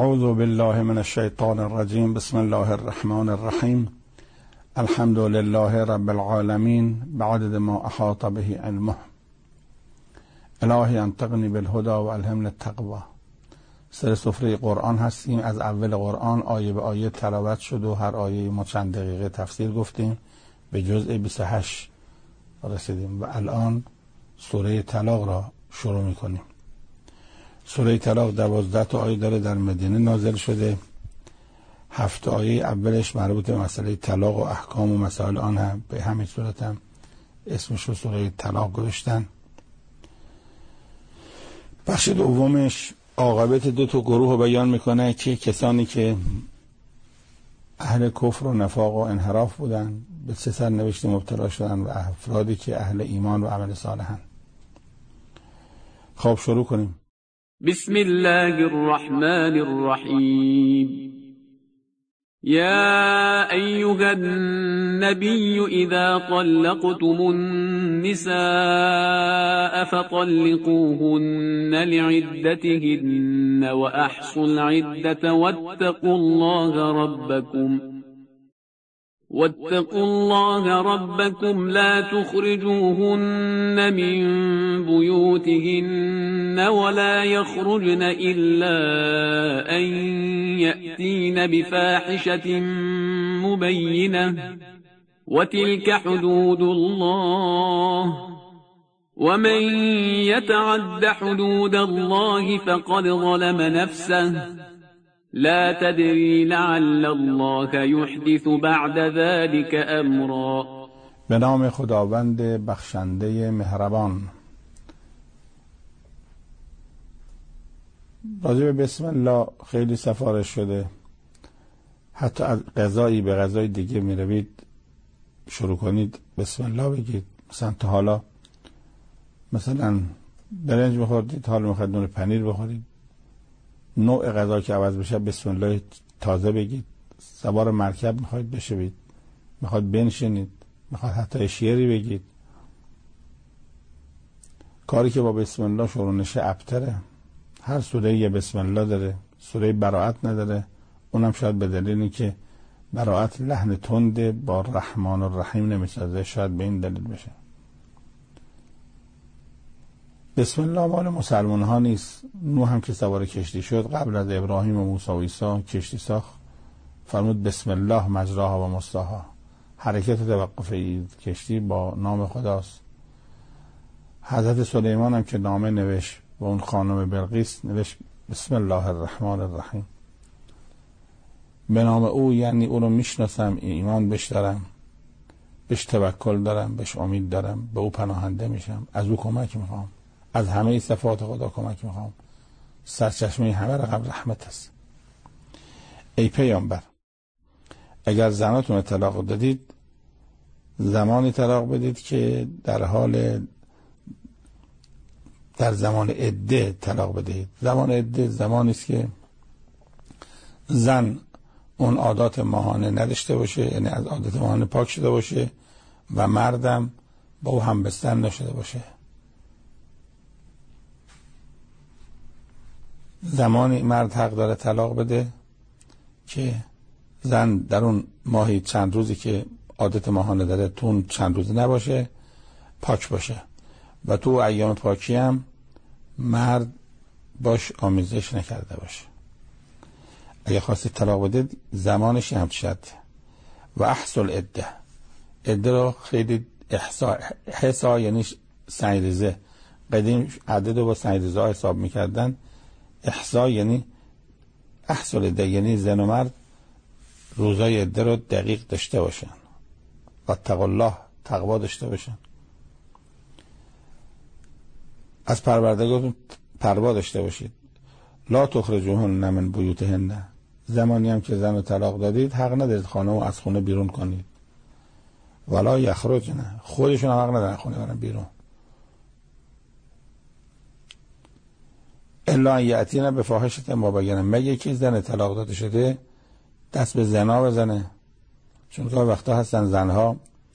اعوذ بالله من الشیطان الرجیم. بسم الله الرحمن الرحیم. الحمد لله رب العالمین بعدد ما احاط به علمه. الهی انطقنی بالهدى و الهمنی التقوی. سر سفره قرآن هستیم. از اول قرآن آیه به آیه تلاوت شد و هر آیه ما چند دقیقه تفسیر گفتیم. به جزء 28 رسیدیم و الان سوره طلاق را شروع میکنیم. سوره طلاق 12 تا آیه داره، در مدینه نازل شده. 7 آیه اولش مربوط به مسئله طلاق و احکام و مسائل آن هم به همین صورت هم اسمش رو سوره طلاق گذاشتن. بخش دومش عاقبت دو تا گروه رو بیان میکنه که کسانی که اهل کفر و نفاق و انحراف بودن به سه سرنوشت مبتلا شدن و افرادی که اهل ایمان و عمل صالحن. خب شروع کنیم. بسم الله الرحمن الرحیم. يا أيها النبي إذا طلقتم النساء فطلقوهن لعدتهن وأحصوا العدة واتقوا الله ربكم لا تخرجوهن من بيوتهن ولا يخرجن إلا أن يأتين بفاحشة مبينة وتلك حدود الله ومن يتعد حدود الله فقد ظلم نفسه لا تدري لعل الله يحدث بعد ذلك امرا. به نام خداوند بخشنده مهربان. راجع به بسم الله خیلی سفارش شده. حتی از غذایی به غذای دیگه می روید شروع کنید بسم الله بگید. مثلا تا حالا مثلا برنج بخوردید، حالا میخواید نون پنیر بخورید، نوع غذا که عوض بشه بسم الله تازه بگید. سوار مرکب میخواید بشوید، میخواید بنشینید، میخواید حتی شعری بگید. کاری که با بسم الله شروع نشه ابتره. هر سوره یه بسم الله داره، سوره براءت نداره. اونم شاید به دلیلی که براءت لحن تنده با رحمان و رحیم نمیسازه، شاید به این دلیل بشه. بسم الله مال مسلمان ها نیست. نوح هم که سوار کشتی شد قبل از ابراهیم و موسی و عیسی کشتی ساخت، فرمود بسم الله مجراها و مرساها. حرکت و توقف کشتی با نام خداست. حضرت سلیمان هم که نامه نوشت و اون خانم بلقیس نوشت بسم الله الرحمن الرحیم. به نام او، یعنی او رو میشناسم، ایمان بهش دارم، بهش توکل دارم، بهش امید دارم، به او پناهنده میشم، از او کمک میخوام، از همه صفات خدا کمک میخوام. سرچشمه همه رقم رحمت است. ای پیامبر، اگر زناتون رو طلاق دادید زمانی طلاق بدید که در زمان عده طلاق بدهید. زمان عده زمانی است که زن اون عادات ماهانه نداشته باشه، یعنی از عادات ماهانه پاک شده باشه و مردم با او همبستر نشده باشه. زمانی مرد حق داره طلاق بده که زن در اون ماهی چند روزی که عادت ماهانه داره تو اون چند روزی نباشه، پاک باشه و تو ایام پاکی هم مرد باش آمیزش نکرده باشه. اگه خواستید طلاق بده زمانش هم شد. و احصل عده. عده رو خیلی حسا یعنی سنجریزه. قدیم عدد رو با سنجریزه حساب میکردن. احصا یعنی احصل عده، یعنی زن و مرد روزای عده رو دقیق داشته باشن و اتقوا الله، تقوا داشته باشن. از پروردگارتون پروا داشته باشید. لا تخرجوهن من بیوتهن. زمانی هم که زن رو طلاق دادید حق ندارید خانه رو از خونه بیرون کنید. ولا یخرجن، خودشون حق ندارن خونه برن بیرون. الا ان یأتین بفاحشة مبینة، مگه که زن طلاق داده شده دست به زنا بزنه. چون که وقتا هستن زنها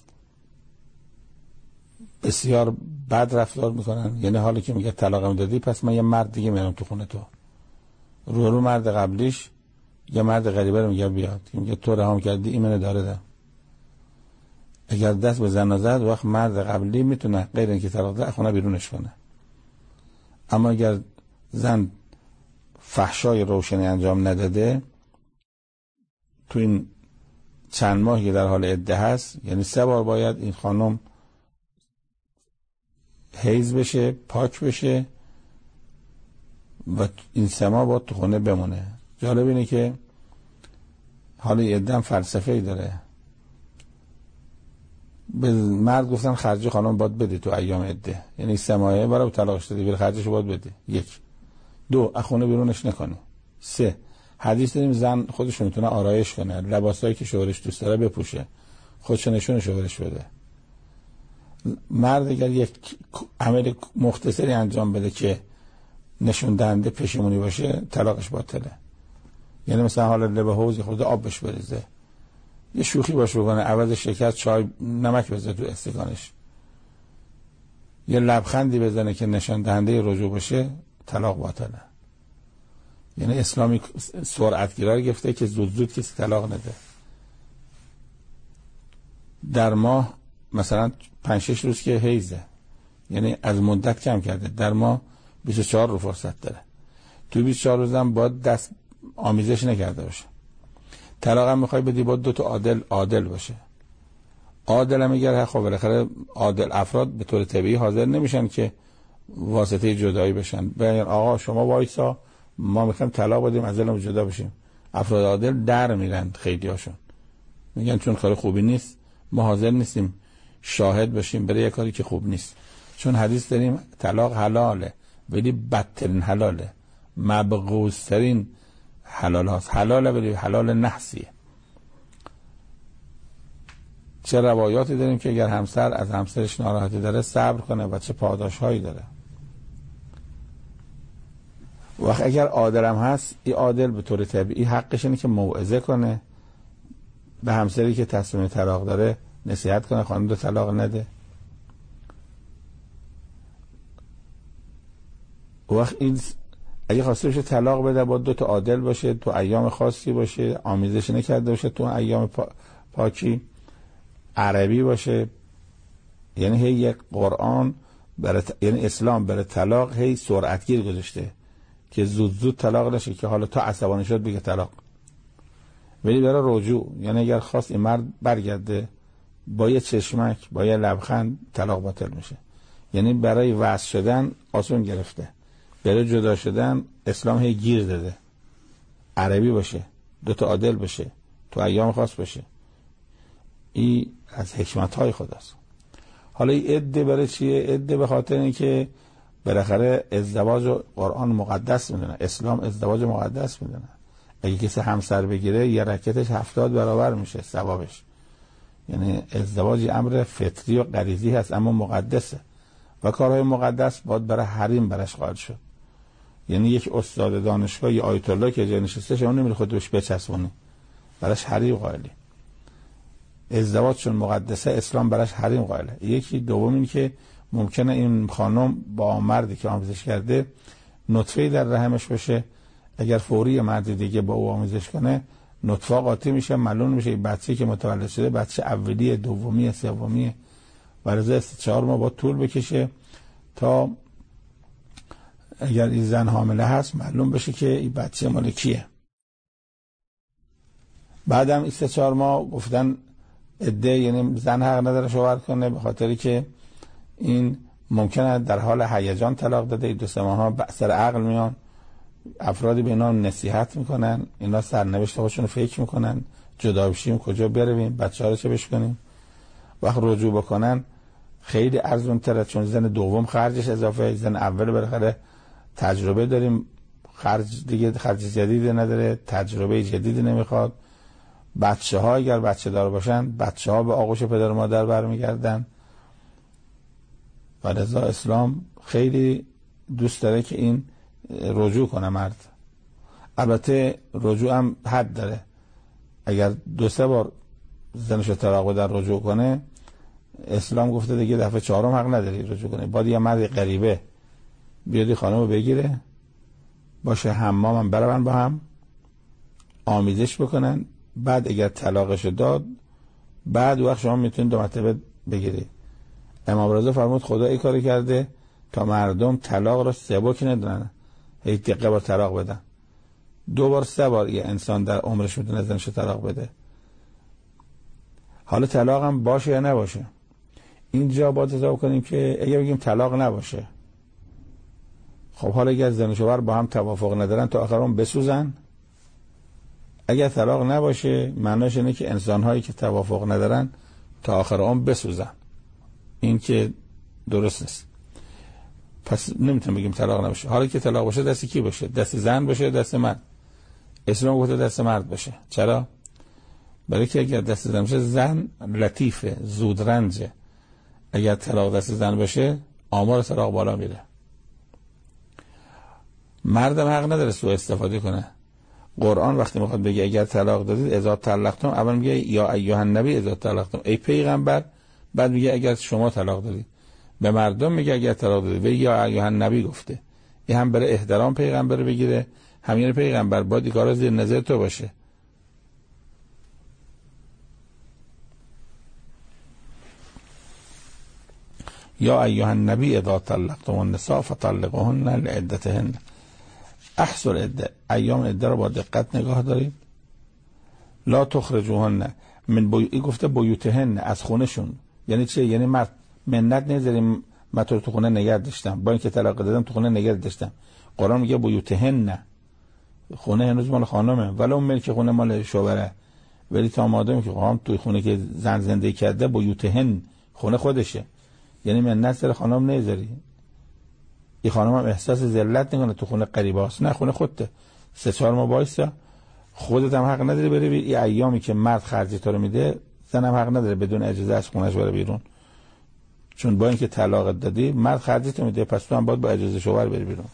بسیار بد رفتار میکنن، یعنی حالی که میگه طلاقم دادی پس من یه مرد دیگه میارم تو خونه تو. رو مرد قبلیش یه مرد غریبه رو میگه بیاد، میگه تو رهام کردی ایمن داره ده. اگر دست به زن زد وقت مرد قبلی میتونه غیر اینکه طلاق ده خونه بیرونش کنه. اما اگر زن فحشای روشنی انجام نداده تو این چند ماهی در حال عده هست، یعنی 3 بار باید این خانم حیض بشه، پاک بشه و این 3 ماه باید تو خونه بمونه. جالب اینه که حالا عده هم فلسفه‌ای داره. به مرد گفتن خرج خانم باید بده تو ایام عده، یعنی 3 ماهه برای طلاقش دادی بر خرجش باید بده. 1. 2 از خونه بیرونش نکنی. 3 حدیث داریم زن خودش میتونه آرایش کنه، لباسایی که شوهرش دوست داره بپوشه، خودش نشون شوهرش بده. مرد اگر یک عمل مختصری انجام بده که نشون دهنده پشیمونی باشه طلاقش باطله. یعنی مثلا حالا لب حوض خود آب بهش بریزه، یه شوخی باش بکنه، عوض شکر چای نمک بذاره تو استکانش، یه لبخندی بزنه که نشان دهنده رجوع باشه، طلاق باطله. یعنی اسلامی سرعتگیرا گرفته که زود کسی طلاق نده. در ماه مثلا 5-6 روز که حیضه، یعنی از مدت کم کرده، در ماه 24 رو فرصت داره. تو 24 روز هم باید دست آمیزش نکرده باشه. طلاق هم میخوای بدی باید 2 تا عادل باشه. عادل هم میگه خب بالاخره عادل افراد به طور طبیعی حاضر نمیشن که واسطه جدایی بشن. بگن آقا شما وایسا ما میخوایم طلاق بدیم از دلم جدا بشیم. افراد عادل در میرن، خیلی هاشون میگن چون کار خوبی نیست ما حاضر نیستیم شاهد باشیم برای یک کاری که خوب نیست. چون حدیث داریم طلاق حلاله ولی بدترین حلاله، مبغوض‌ترین حلال هاست. حلاله ولی حلال نحسیه. چه روایاتی داریم که اگر همسر از همسرش ناراحتی داره صبر کنه و چه پاداش هایی داره. وقت اگر عادل هم هست، این عادل به طور طبیعی حقش اینه که موعظه کنه، به همسری که تصمیم طلاق داره نصیحت کنه خانم رو طلاق نده. وقت این اگه خواسته بشه طلاق بده باید 2 تا عادل باشه، تو ایام خاصی باشه، آمیزش نکرده باشه، تو ایام پاکی عربی باشه. یعنی هی یک قرآن یعنی اسلام برای طلاق هی سرعتگیر گذاشته که زود طلاق نشه که حالا تا عصبانی شد بگه طلاق. ولی برای رجوع، یعنی اگر خواست این مرد برگرده با یه چشمک با یه لبخند طلاق باطل میشه. یعنی برای وصل شدن آسون گرفته، برای جدا شدن اسلام هی گیر داده. عربی باشه، 2 تا عادل باشه، تو ایام خاص باشه. این از حکمت‌های خداست. حالا این عده برای چیه؟ عده به خاطر اینکه بالاخره ازدواج قرآن مقدس میدونه، اسلام ازدواج مقدس میدونه. اگه کسی همسر بگیره یه رکعتش 70 برابر میشه ثوابش. یعنی ازدواج امر فطری و غریزی هست اما مقدسه و کارهای مقدس باید برای حریم برش قائل شد. یعنی یک استاد دانشگاه یا آیت الله که جای نشسته شما نمیره خودش بچسبونی، براش حریم قائلی. ازدواج چون مقدسه اسلام براش حریم قائله. یکی دوم این که ممکنه این خانم با مردی که آمیزش کرده نطفه‌ای در رحمش باشه، اگر فوری مرد دیگه با او آمیزش کنه نطفه قاطی میشه، معلوم میشه این بچه‌ای که متولد شده بچه اولیه، دومیه، سومیه و رضا 4 ماه با طول بکشه تا اگر این زن حامله هست معلوم بشه که این بچه مال کیه. بعدم این 3-4 ماه گفتن عده، یعنی زن حق نداره شوهر کنه به خاطری که این ممکنه در حال هیجان طلاق داده. 2-3 ماه ها سر عقل میان، افرادی به اینا نصیحت میکنن، اینا سرنوشت خودشون فکر میکنن جدا بشیم کجا برویم، بچه‌ها رو چه بشکنیم. وقت رجوع بکنن خیلی ارزون تره، چون زن دوم خرجش اضافه، زن اول بالاخره تجربه داریم، خرج جدیدی نداره، تجربه جدیدی نمیخواد. بچه‌ها اگر بچه دار باشن بچه‌ها به آغوش پدر و مادر برمیگردن و لذا اسلام خیلی دوست داره که این رجوع کنه مرد. البته رجوع هم حد داره، اگر 2-3 بار زنش رو طلاق بده رجوع کنه اسلام گفته دیگه دفعه 4م حق نداری رجوع کنه. باید یه مرد غریبه بیادی خانم رو بگیره باشه حمامم برن با هم آمیزش بکنن، بعد اگر طلاقش داد بعد وقت شما میتونید 2 مرتبه بگیری. امام رضا فرمود خدا این کاری کرده تا مردم طلاق را 3 بار که ندونن، هی دقیقه بار طلاق بدن. 2 بار 3 بار یه انسان در عمرش میتونه زنش طلاق بده. حالا طلاق هم باشه یا نباشه، اینجا باید حساب کنیم که اگه بگیم طلاق نباشه، خب حالا اگر زن و شوهر با هم توافق ندارن تا آخر عمر بسوزن. اگر طلاق نباشه معناش اینه که انسان‌هایی که توافق ندارن تا آخر عمر بسوزن. این که درست نیست. پس نمیتونیم بگیم طلاق نباشه. حالا که طلاق باشه دست کی باشه؟ دست زن باشه، دست مرد؟ اسلام گفته دست مرد باشه. چرا؟ برای که اگر دست زن باشه زن لطیفه، زودرنجه. اگر طلاق دست زن باشه آمار طلاق بالا میره. مردم حق نداره سوء استفاده کنه. قرآن وقتی میخواد بگه اگر طلاق دادید اذا طلقتم، اول میگه یا ایها النبی اذا طلقتم، ای پیغمبر، بعد میگه اگر شما طلاق دادید. به مردم میگه اگر طلاق دادید و یا ایها النبی گفته. این هم برای احترام پیغمبر بگیره، همین پیغمبر باید کارا زیر نظر تو باشه. یا ایها النبی اذا طلقتم النساء فطلقوهن لعدتهن. احصل عده، ایام عده رو با دقت نگاه دارید. لا تخرجوهن من این گفته بیوتهن، از خونهشون. یعنی چه؟ یعنی مرد منت نذاریم من تو خونه نگه داشتم، با اینکه طلاق دادم تو خونه نگه داشتم. قرآن میگه بیوتهن، خونه هنوز مال خانمه، ولی اون ملک خونه مال شوهره. ولی تا مادامی که خانم توی خونه که زن زندگی کرده بیوتهن، خونه خودشه. یعنی منت سر خانم نذاری. این خانم هم احساس ذلت نکنه تو خونه قریباست، نه خونه خودته. 3-4 ماه وایسا، خودت هم حق نداری بری این ایامی که مرد خرجی تو رو میده، زن هم حق نداره بدون اجازه از خونش بره بیرون. چون با اینکه طلاق دادی مرد خرجی تو میده، پس تو هم باید با اجازه شوهر بری بیرون.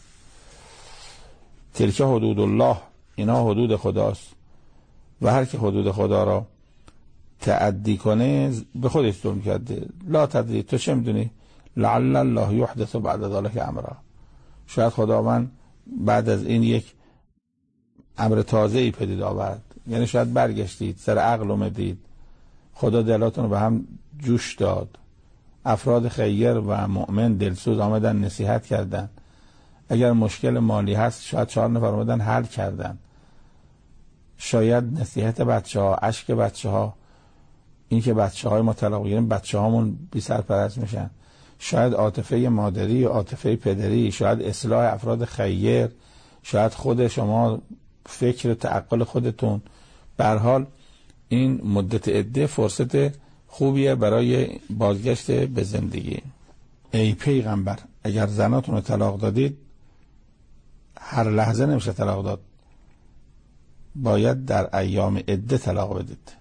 تلک حدود الله، اینا حدود خداست و هر کی حدود خدا را تعدی کنه به خودش ظلم کرده. لا تدری، تو چه میدونی؟ لعل الله یحدث بعد ذلك امرا، شاید خداوند بعد از این یک امر تازه‌ای پدید آورد. یعنی شاید برگشتید سر عقل اومدید، خدا دلاتون رو به هم جوش داد، افراد خیر و مؤمن دلسوز آمدن نصیحت کردن. اگر مشکل مالی هست شاید 4 نفر اومدن حل کردن. شاید نصیحت بچه‌ها، اشک بچه‌ها، این که بچه‌های ما طلاق بگیرن بچه‌هامون بی سرپرست میشن. شاید عاطفه مادری، عاطفه پدری، شاید اصلاح افراد خیر، شاید خود شما فکر و تعقل خودتون. به هر حال این مدت عده فرصت خوبیه برای بازگشت به زندگی. ای پیغمبر اگر زناتون رو طلاق دادید، هر لحظه نمیشه طلاق داد، باید در ایام عده طلاق بدید.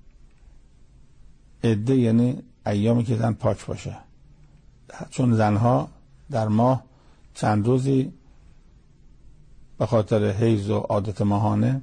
عده یعنی ایامی که زن پاک باشه، چون زنها در ماه چند روزی به خاطر حیض و عادت ماهانه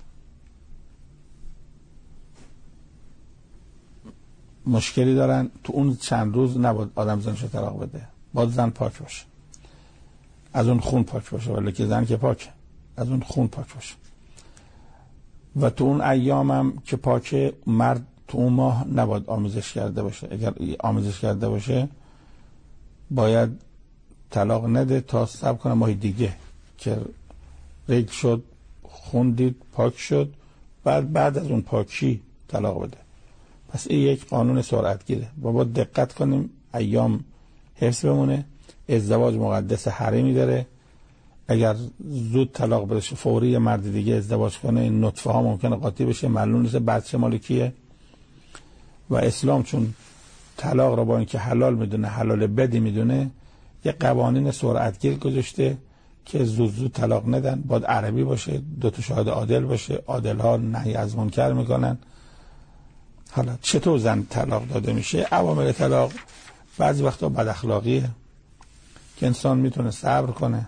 مشکلی دارن. تو اون چند روز نباید آدم زنشو طلاق بده، باید زن پاک باشه، از اون خون پاک باشه، ولی که زن که پاکه از اون خون پاک باشه. و تو اون ایامم که پاکه، مرد تو اون ماه نباید آمیزش کرده باشه. اگر آمیزش کرده باشه باید طلاق نده تا صبر کنه ماه دیگه که ریگ شد، خون دید، پاک شد، بعد از اون پاکی طلاق بده. پس این یک قانون سرعتگیره. باید دقت کنیم ایام حفظ بمونه. ازدواج مقدس حریمی داره. اگر زود طلاق بده فوری مرد دیگه ازدواج کنه، این نطفه ها ممکنه قاطی بشه، معلوم نیست بچه مال کیه. و اسلام چون طلاق را با اینکه حلال میدونه، حلال بدی میدونه، یه قوانین سرعتگیر گذاشته که زود طلاق ندن. باید عربی باشه، 2 شاهد عادل باشه، عادل ها نهی از منکر میکنن. حالا چطور زن طلاق داده میشه؟ عوامل طلاق بعضی وقتا بد اخلاقیه که انسان میتونه صبر کنه.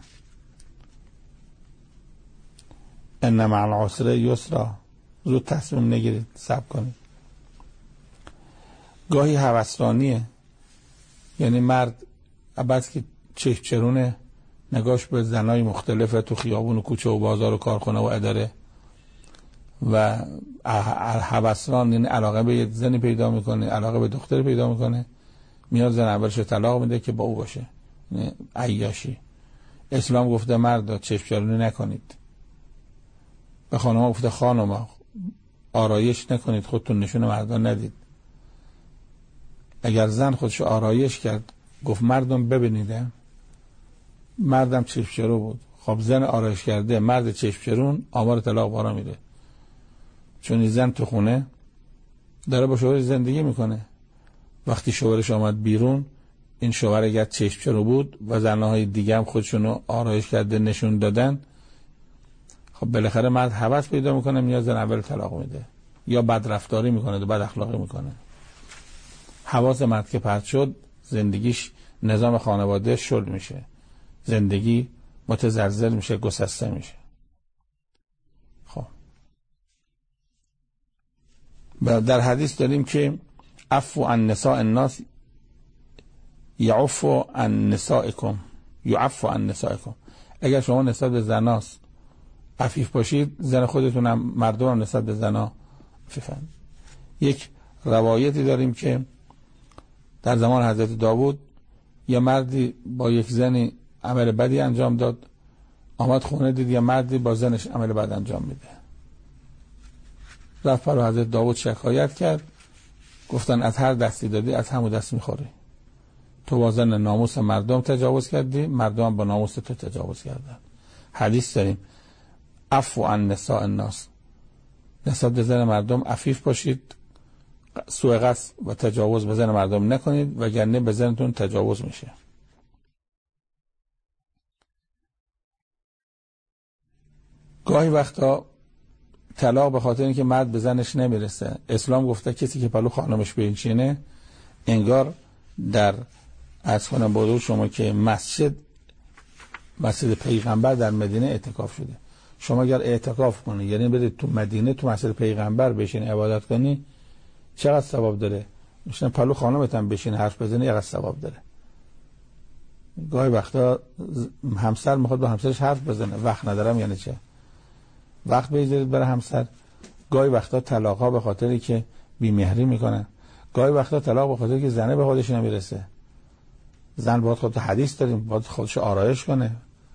ان مع العسر یسرا، زود تصمیم نگیرید، صبر کنید. گاهی هوسرانیه، یعنی مرد بس که چرونه نگاش به زنای مختلف تو خیابون و کوچه و بازار و کارخونه و اداره و هوسران، یعنی علاقه به یه زنی پیدا میکنه، علاقه به دختری پیدا میکنه، میاد زن اولش طلاق میده که با او باشه، یعنی عیاشی. اسلام گفته مرد چشم چرونی نکنید، به خانم‌ها گفته خانم‌ها آرایش نکنید، خودتون نشون مردان ندید. اگر زن خودش آرایش کرد گفت مردم ببینیدم، مردم چشم چرون بود، خب زن آرایش کرده مرد چشم چرون، آمار طلاق بالا میره. چون این زن تو خونه داره با شوهرش زندگی میکنه، وقتی شوهرش آمد بیرون، این شوهر اگر چشم چرون بود و زنهای دیگه هم خودشونو آرایش کرده نشون دادن، خب بالاخره مرد هوس پیدا میکنه، میاد زن اول طلاق میده یا بد رفتاری میکنه و بد اخلاقی میکنه. حواس مرد که پرت شد، زندگیش، نظام خانواده شل میشه، زندگی متزلزل میشه، گسسته میشه. خب در حدیث داریم که عفو عن نساء الناس یعفو عن نسائکم، یعفو عن نسائکم. اگر شما نسبت به زناست عفیف باشید، زن خودتون هم، مردم هم نسبت به زنا عفیفن. یک روایتی داریم که در زمان حضرت داوود یه مردی با یک زنی عمل بدی انجام داد، آمد خونه دید یه مردی با زنش عمل بد انجام میده، رفت پر حضرت داوود شکایت کرد، گفتن از هر دستی دادی از همون دست میخوری، تو با زن ناموس مردم تجاوز کردی، مردم هم با ناموس تو تجاوز کردن. حدیث داریم عفو عن نساء الناس، نسبت به زن مردم عفیف باشید، سوء قصد و تجاوز به زن مردم نکنید، وگرنه به زنتون تجاوز میشه. گاهی وقتا طلاق به خاطر اینکه مرد به زنش نمیرسه، اسلام گفته کسی که پلو خانمش بنشینه انگار در از کنم بودو شما که مسجد پیغمبر در مدینه اعتکاف شده. شما اگر اعتکاف کنی، یعنی برید تو مدینه تو مسجد پیغمبر بشین عبادت کنی، چقدر ثواب داره؟ مثلا پلو خانمت هم بشین حرف بزنی، چقدر ثواب داره؟ گاهی وقتا همسر میخواد با همسرش حرف بزنه، وقت ندارم، یعنی چه؟ وقت بذارید برای همسر. گاهی وقتا طلاق ها به خاطری که بی‌مهری میکنن، گاهی وقتا طلاق به خاطری که زنه به خودش نمیرسه. زن باید خودت، حدیث داریم، باید خودش آرایش کنه،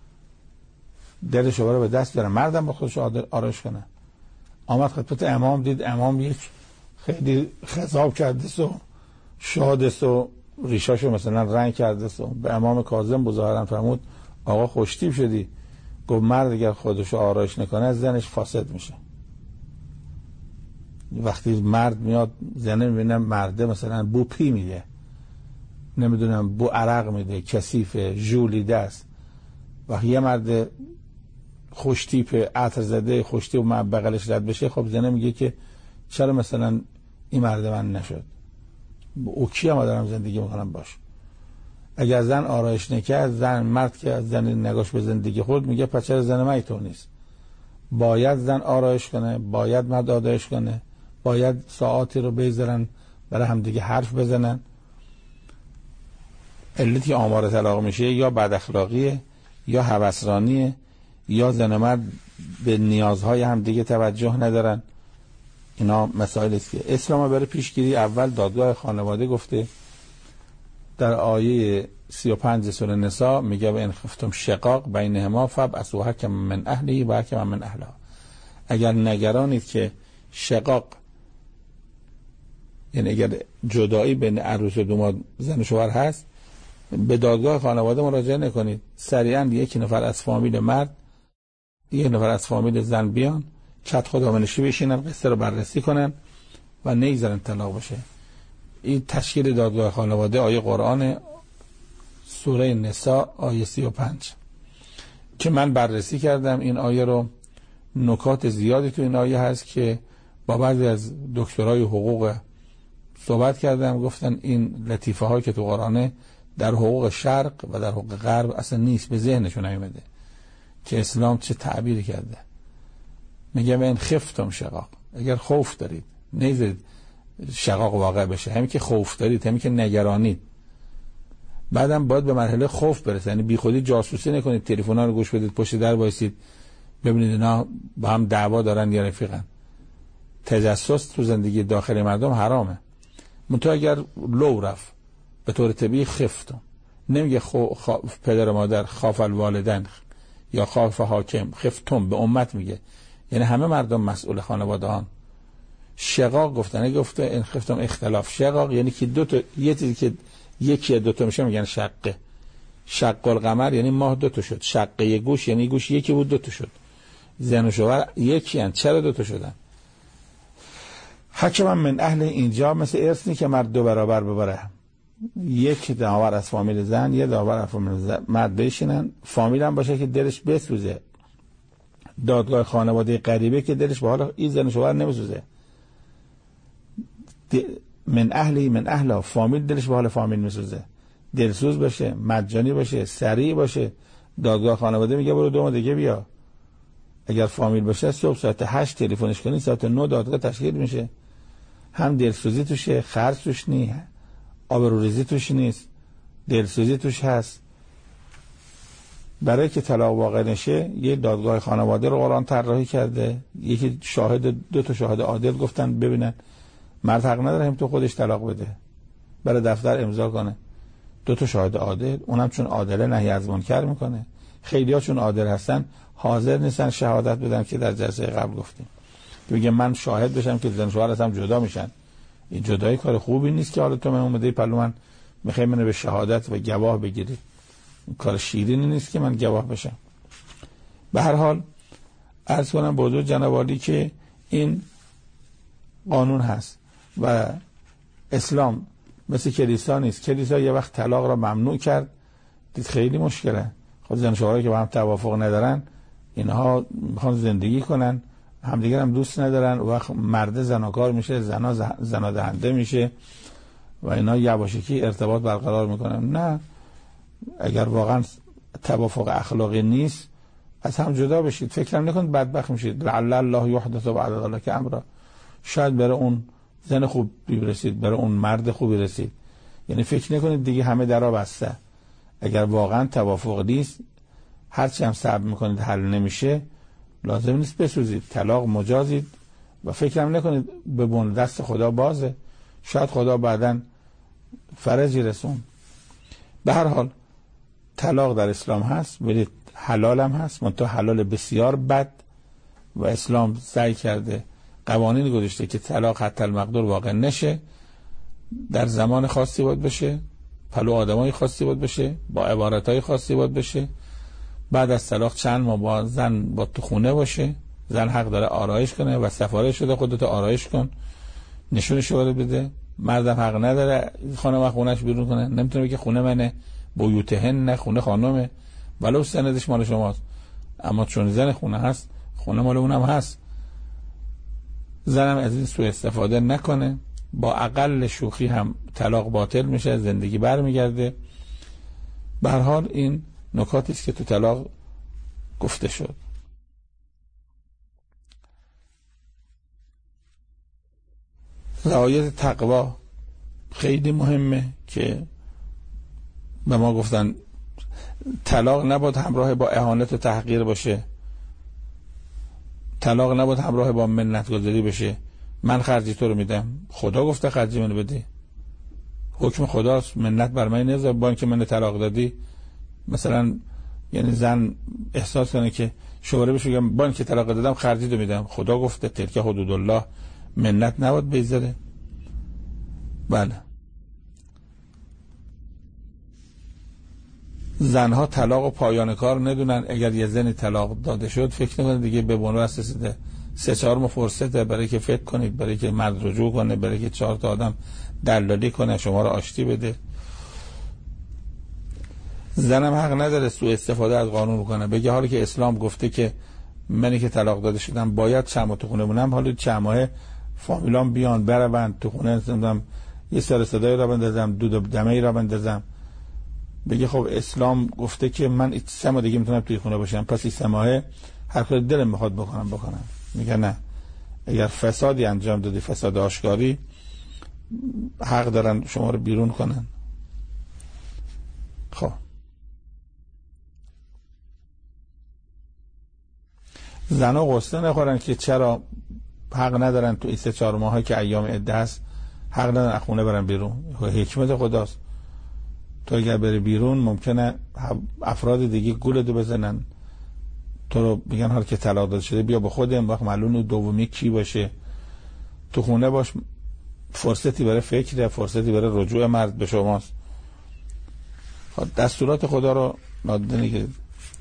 دل شوهر رو به دست بیاره، مردم با خودش آرایش کنه. آمد خدمت امام، دید امام یک خیلی خضاب کرده و شاده و ریشاشو مثلا رنگ کرده و به امام کاظم بظاهرا فرمود آقا خوشتیب شدی. گفت مرد اگر خودشو آرایش نکنه زنش فاسد میشه. وقتی مرد میاد زنه میبینه مرده مثلا بو پی میده، نمیدونم بو عرق میده، کثیفه، ژولیده است. وقتی یه مرد خوشتیپ، عطر زده، خوشتیپ و بغلش رد بشه، خب زنه میگه که چرا مثلا این مرد من نشد، او کی هم دارم زندگی میکنم باش. اگر زن آرایش نکرد، زن، مرد که از زن نگاش به زندگی خود میگه پس چرا زن من تو نیست. باید زن آرایش کنه، باید مرد آرایش کنه، باید ساعاتی رو بذارن برای همدیگه حرف بزنن. علتی آمار طلاق میشه یا بد اخلاقیه، یا هوسرانیه، یا زن مرد به نیازهای همدیگه توجه ندارن. اینا مسائلی است که اسلام برای پیشگیری اول دادگاه خانواده گفته. در آیه 35 سوره نساء میگه و ان خفتم شقاق بینهما فابعثوا حکما من اهله و حکما من اهلها. اگر نگرانید که شقاق، یعنی اگر جدایی بین عروس و داماد زن و شوهر هست، به دادگاه خانواده مراجعه نکنید، سریعا یکی نفر از فامیل مرد، یک نفر از فامیل زن بیان، چت خدامنشی بشینن، قصه رو بررسی کنن و نگذارن طلاق بشه. این تشکیل دادگاه خانواده آیه قرآن سوره نساء آیه 35 که من بررسی کردم این آیه رو. نکات زیادی تو این آیه هست که با بعضی از دکترای حقوق صحبت کردم، گفتن این لطیفه هایی که تو قرآنه در حقوق شرق و در حقوق غرب اصلا نیست، به ذهنشون نیومده که اسلام چه تعبیری کرده. میگه من خفتم شقاق، اگر خوف دارید نذارید شقاق واقع بشه، همین که خوف دارید، همین که نگرانید. بعدم باید به مرحله خوف برسه، یعنی بیخودی جاسوسی نکنید، تلفن‌ها رو گوش بدید، پشت در وایسید ببینید اینا با هم دعوا دارن یا رفیقن. تجسس تو زندگی داخلی مردم حرامه. منتها اگر لو رفت به طور طبیعی خفتم، نمیگه پدر و مادر، خاف الوالدین یا خاف حاکم، خفتم به امت میگه، یعنی همه مردم مسئول خانواده هان. شقاق گفتن، گفته این خفتم اختلاف. شقاق یعنی که دو تا، یه چیزی که یکی یا دو تا میشه میگن شقه. شق القمر یعنی ماه دو تا شد. شقه گوش یعنی گوش یکی بود دو تا شد. زن و شوهر یکی ان، چرا دو تا شدن؟ حکما من اهل اینجا مثل ارث نی که مرد دو برابر ببره. یک داور از فامیل زن، یه داور از فامیل مرد بشینن، فامیل هم باشه که دلش بسوزه. دادگاه خانواده غریبه که دلش به حال این زن و شوهر نمیسوزه. من اهل فامیل دلش به حال فامیل میسوزه، دلسوز باشه، مجانی باشه، سریع باشه. دادگاه خانواده میگه برو 2 ماه دیگه بیا. اگر فامیل باشه صبح ساعت 8 تلفنش کنی، ساعت 9 دادگاه تشکیل میشه. هم دلسوزی توشه، خرج توش نیست، آبروریزی توش نیست، دلسوزی توش هست. برای که طلاق واقع نشه یه دادگاه خانواده رو قرآن طراحی کرده. یکی شاهد، 2 تا شاهد عادل گفتن ببینن مرد حق نداره هم تو خودش طلاق بده، برای دفتر امضا کنه. 2 تا شاهد عادل، اونم چون عادله نهی از منکر میکنه. خیلی‌ها چون عادل هستن حاضر نیستن شهادت بدن که در جلسه قبل گفتیم که میگه من شاهد بشم که زن شوهر از هم جدا میشن. این جدایی کار خوبی نیست که حالا تو من اومده پلو من میخوای منو به شهادت و گواه بگیری. کار شیرینی نیست که من گواه بشم. به هر حال عرض کنم با حضور جناب عالی که این قانون هست و اسلام مثل کلیسا نیست. کلیسا یه وقت طلاق را ممنوع کرد، دید خیلی مشکله. خود زن شوهری که با هم توافق ندارن، اینها میخوان زندگی کنن، همدیگر هم دوست ندارن، و وقت مرد زناکار میشه، زنا دهنده میشه و اینا یواشکی ارتباط برقرار میکنن. نه، اگر واقعا توافق اخلاقی نیست از هم جدا بشید. فکرم نکنید بدبخت میشید. لعل الله یحدث بعد ذلک امرا. شاید برای اون زن خوب برسید، برای اون مرد خوبی رسید. یعنی فکر نکنید دیگه همه درا بسته. اگر واقعا توافق نیست، هرچی هم صبر میکنید حل نمیشه، لازم نیست بسوزید، طلاق مجازید و فکرم نکنید به دست خدا بازه. شاید خدا بعداً فرجی رسون. به هر حال طلاق در اسلام هست، ولی حلال هم هست، منتها حلال بسیار بد. و اسلام سعی کرده قوانین گذاشته که طلاق حتی المقدور واقع نشه، در زمان خاصی باید بشه، پلو آدمای خاصی باید بشه، با عبارتای خاصی باید بشه. بعد از طلاق چند ماه با زن با تو خونه باشه، زن حق داره آرایش کنه و سفارش شده خودت آرایش کن، نشونش رو بده. مردم حق نداره خانم خونش بیرون کنه، نمیتونه بگه خونه منه، بیوتهن نه، خونه خانمه، ولو سندش مال شماست، اما چون زن خونه هست، خونه مال اونم هست. زنم از این سوء استفاده نکنه. با اقل شوخی هم طلاق باطل میشه، زندگی برمیگرده. به هر حال این نکاتی است که تو طلاق گفته شد. رعایت تقوا خیلی مهمه که به ما گفتن طلاق نباید همراه با اهانت و تحقیر باشه. طلاق نباید همراه با منت گذاری بشه. من خرجی تو رو میدم، خدا گفته خرجی منو بده، حکم خداست، منت بر من نذار. با اینکه من طلاق دادی مثلا، یعنی زن احساس کنه که شوهر بهش بگم با اینکه طلاق دادم خرجی تو میدم، خدا گفته تلک حدود الله، منت نباید بذاره. بله، زنها طلاق و پایان کار ندونن. اگر یه زنی طلاق داده شد فکر نکنید دیگه به بنوست رسیده. 3-4 ماه فرصته برای که فکر کنید، برای که مرد رجوع کنه، برای که 4 تا آدم دلالی کنه شما رو آشتی بده. زنم حق نداره سوء استفاده از قانون بکنه، بگه حالی که اسلام گفته که منی که طلاق داده شدم باید چند ماه تو خونه بمونم، حالا چند ماه فامیلام بیان برون تو خونه، نمیدونم یه سر صدایی را بندازم، دود دمه‌ای را بندازم. بگه خب اسلام گفته که من 3 ماه دیگه میتونم توی خونه باشم، پس این 3 ماه هر کاری دلم میخواد بکنم. میگه نه، اگر فسادی انجام دادی، فساد آشکاری، حق دارن شما رو بیرون کنن. خب زنها قصه نخورن که چرا حق ندارن تو این 3-4 ماهی که ایام عده است حق ندارن از خونه برن بیرون. حکمت خداست. تو اگر بری بیرون ممکنه افراد دیگه گولتو بزنن، تو رو بگن حال که طلاق داده شده بیا با خودم، وقت معلوم دومی کی باشه. تو خونه باش، فرصتی برای فکر، فرصتی برای رجوع مرد به شماست. دستورات خدا رو نادیده نگیرید.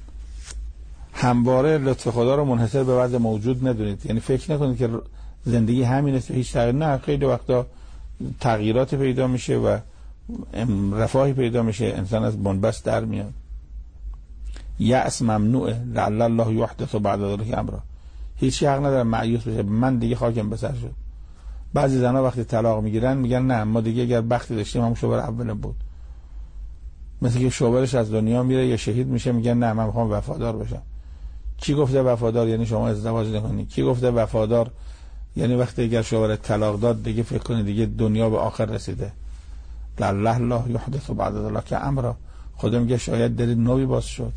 همواره لطف خدا رو منحصر به وضع موجود ندونید. یعنی فکر نکنید که زندگی همین است و هیچ تغییر. نه، خیلی وقتا تغییرات پیدا میشه و رفاهی پیدا میشه، انسان از بنبست در میاد. یأس ممنوعه، لعل الله یحدث بعد ذلک امرا. هیچ حق نداره مایوس بشه من دیگه خاکم بسر شد. بعضی زنا وقتی طلاق میگیرن میگن نه ما دیگه اگر بختی داشتیم هم شوهر اول بود. مثل که شوهرش از دنیا میره یا شهید میشه میگن نه من میخوام وفادار بشم. کی گفته وفادار یعنی شما ازدواج نکنید؟ کی گفته وفادار یعنی وقتی اگر شوهر طلاق داد دیگه فکر کنید دیگه دنیا به آخر رسیده؟ لعل الله یحدث بعد ذلک امرا. خدا میگه شاید دل نوی باز شد.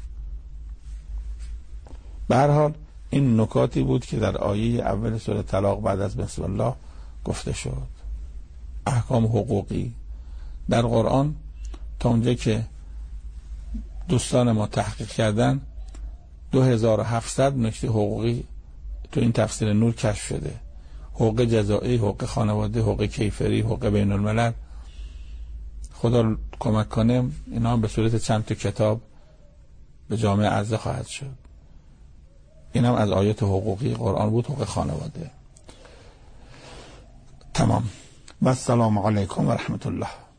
به هر حال این نکاتی بود که در آیه اول سوره طلاق بعد از بسم الله گفته شد. احکام حقوقی در قرآن تا اونجا که دوستان ما تحقیق کردن 2700 نکته حقوقی تو این تفسیر نور کشف شده. حقوق جزایی، حقوق خانواده، حقوق کیفری، حقوق بین الملل. خدا کمک کنه اینا به صورت چند تا کتاب به جامعه عرضه خواهد شد. این هم از آیات حقوقی قرآن بود، حقوق خانواده. تمام. و السلام علیکم و رحمت الله.